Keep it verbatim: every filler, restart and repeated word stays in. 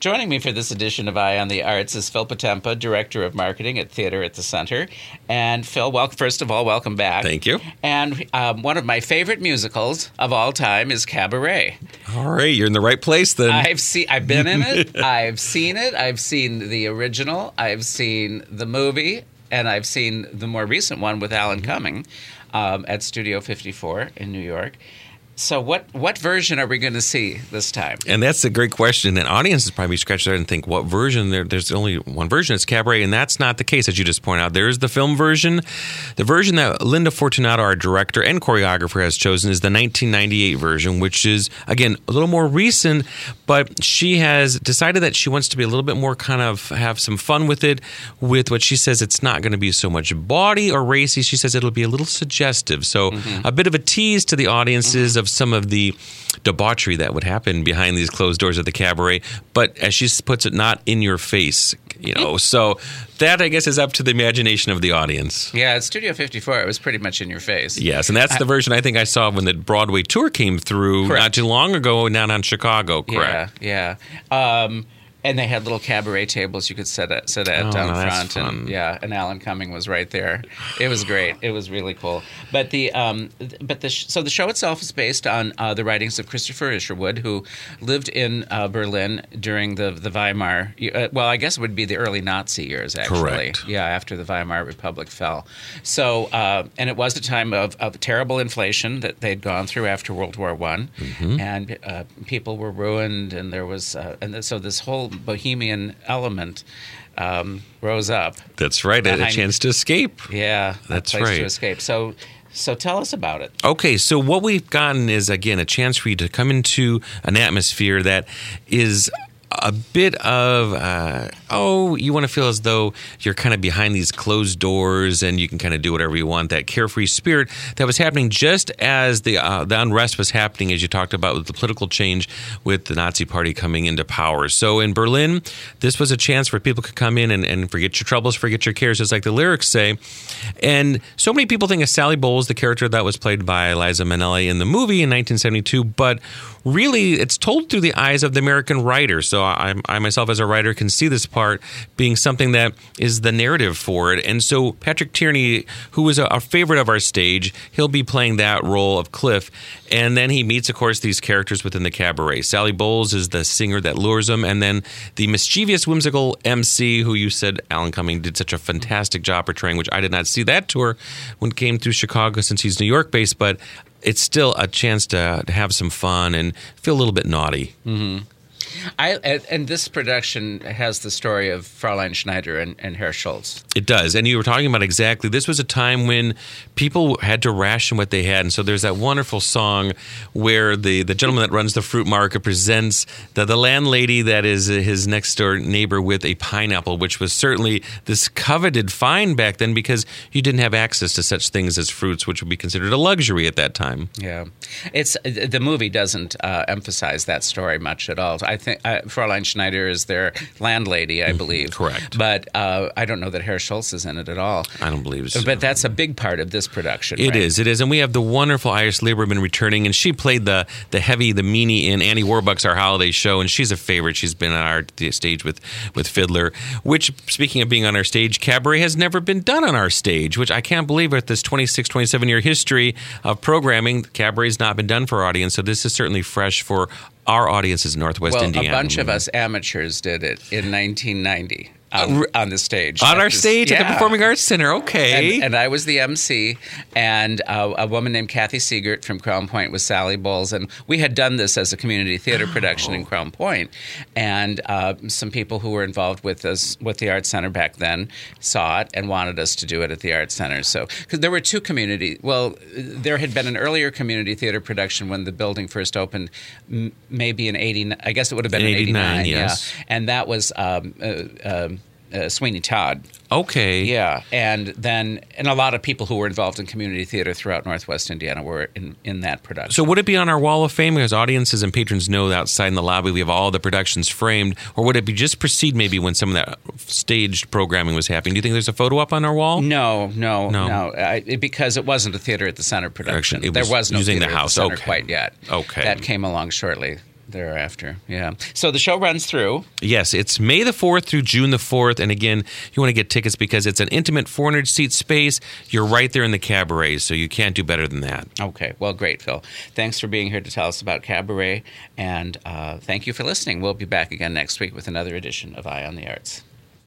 Joining me for this edition of Eye on the Arts is Phil Potempa, Director of Marketing at Theater at the Center. And Phil, well, first of all, welcome back. Thank you. And um, one of my favorite musicals of all time is Cabaret. All right, you're in the right place then. I've seen, I've been in it. I've seen it. I've seen the original. I've seen the movie, and I've seen the more recent one with Alan Cumming um, at Studio fifty-four in New York. So what what version are we going to see this time? And that's a great question. And audiences probably scratch their head and think, what version? There, there's only one version. It's Cabaret, and that's not the case, as you just pointed out. There's the film version. The version that Linda Fortunato, our director and choreographer, has chosen is the nineteen ninety-eight version, which is, again, a little more recent, but she has decided that she wants to be a little bit more kind of have some fun with it, with what she says it's not going to be so much bawdy or racy. She says it'll be a little suggestive. So mm-hmm. a bit of a tease to the audiences mm-hmm. of some of the debauchery that would happen behind these closed doors of the Cabaret, but as she puts it, not in your face, you know. So that, I guess, is up to the imagination of the audience. Yeah, at Studio fifty-four, it was pretty much in your face. Yes, and that's I, the version I think I saw when the Broadway tour came through correct. Not too long ago down on Chicago, correct? Yeah, yeah. Um, and they had little cabaret tables you could sit at, sit at oh, down no, front, and yeah, and Alan Cumming was right there. It was great. It was really cool. But the um, but the sh- so the show itself is based on uh, the writings of Christopher Isherwood, who lived in uh, Berlin during the the Weimar. Uh, well, I guess it would be the early Nazi years, actually. Correct. Yeah, after the Weimar Republic fell. So uh, and it was a time of, of terrible inflation that they'd gone through after World War One, mm-hmm. and uh, people were ruined, and there was uh, and so this whole bohemian element um, rose up. That's right. Behind, a chance to escape. Yeah, that's a place right. to escape. So, so tell us about it. Okay, so what we've gotten is again a chance for you to come into an atmosphere that is a bit of, uh, oh, you want to feel as though you're kind of behind these closed doors and you can kind of do whatever you want. That carefree spirit that was happening just as the uh, the unrest was happening, as you talked about, with the political change with the Nazi Party coming into power. So in Berlin, this was a chance where people could come in and, and forget your troubles, forget your cares, just like the lyrics say. And so many people think of Sally Bowles, the character that was played by Liza Minnelli in the movie in nineteen seventy-two, but really it's told through the eyes of the American writer. So I, I myself as a writer can see this part being something that is the narrative for it. And so Patrick Tierney, who was a, a favorite of our stage, he'll be playing that role of Cliff. And then he meets, of course, these characters within the Cabaret. Sally Bowles is the singer that lures him. And then the mischievous, whimsical M C, who you said Alan Cumming did such a fantastic job portraying, which I did not see that tour when it came through Chicago since he's New York-based. But it's still a chance to, to have some fun and feel a little bit naughty. Mm-hmm. I, and this production has the story of Fraulein Schneider and, and Herr Schultz. It does. And you were talking about exactly, this was a time when people had to ration what they had. And so there's that wonderful song where the, the gentleman that runs the fruit market presents the, the landlady that is his next door neighbor with a pineapple, which was certainly this coveted find back then because you didn't have access to such things as fruits, which would be considered a luxury at that time. Yeah. It's the movie doesn't uh, emphasize that story much at all. I think uh, Fraulein Schneider is their landlady, I believe. Correct. But uh, I don't know that Herr Schultz is in it at all. I don't believe so. But that's a big part of this production. It right? is. It is. And we have the wonderful Iris Lieberman returning, and she played the the heavy, the meanie in Annie Warbucks, Our Holiday Show, and she's a favorite. She's been on our stage with, with Fiddler, which, speaking of being on our stage, Cabaret has never been done on our stage, which I can't believe with this twenty-six, twenty-seven-year history of programming, Cabaret's not been done for our audience, so this is certainly fresh for our audiences in Northwest well, Indiana. Well, a bunch of us amateurs did it in nineteen ninety. On, on the stage. On our just, stage yeah. at the Performing Arts Center, okay. And, and I was the M C, and uh, a woman named Kathy Siegert from Crown Point was Sally Bowles, and we had done this as a community theater production oh. in Crown Point, and uh, some people who were involved with us, with the Arts Center back then saw it and wanted us to do it at the Arts Center. So, because there were two community, well, there had been an earlier community theater production when the building first opened, m- maybe in eighty-nine, I guess it would have been in eighty-nine, yes. yeah. And that was um, uh, um, Uh, Sweeney Todd. Okay. Yeah. And then, and a lot of people who were involved in community theater throughout Northwest Indiana were in, in that production. So would it be on our Wall of Fame? Because audiences and patrons know that outside in the lobby we have all the productions framed. Or would it be just proceed maybe when some of that staged programming was happening? Do you think there's a photo up on our wall? No, no, no. no. I, it, because it wasn't a Theater at the Center production. It was there was no using Theater the house. at the Center okay. quite yet. Okay. That came along shortly thereafter. Yeah. So the show runs through. Yes, it's May the fourth through June the fourth. And again, you want to get tickets because it's an intimate four hundred seat space. You're right there in the cabaret, so you can't do better than that. Okay. Well, great, Phil. Thanks for being here to tell us about Cabaret, and uh, thank you for listening. We'll be back again next week with another edition of Eye on the Arts.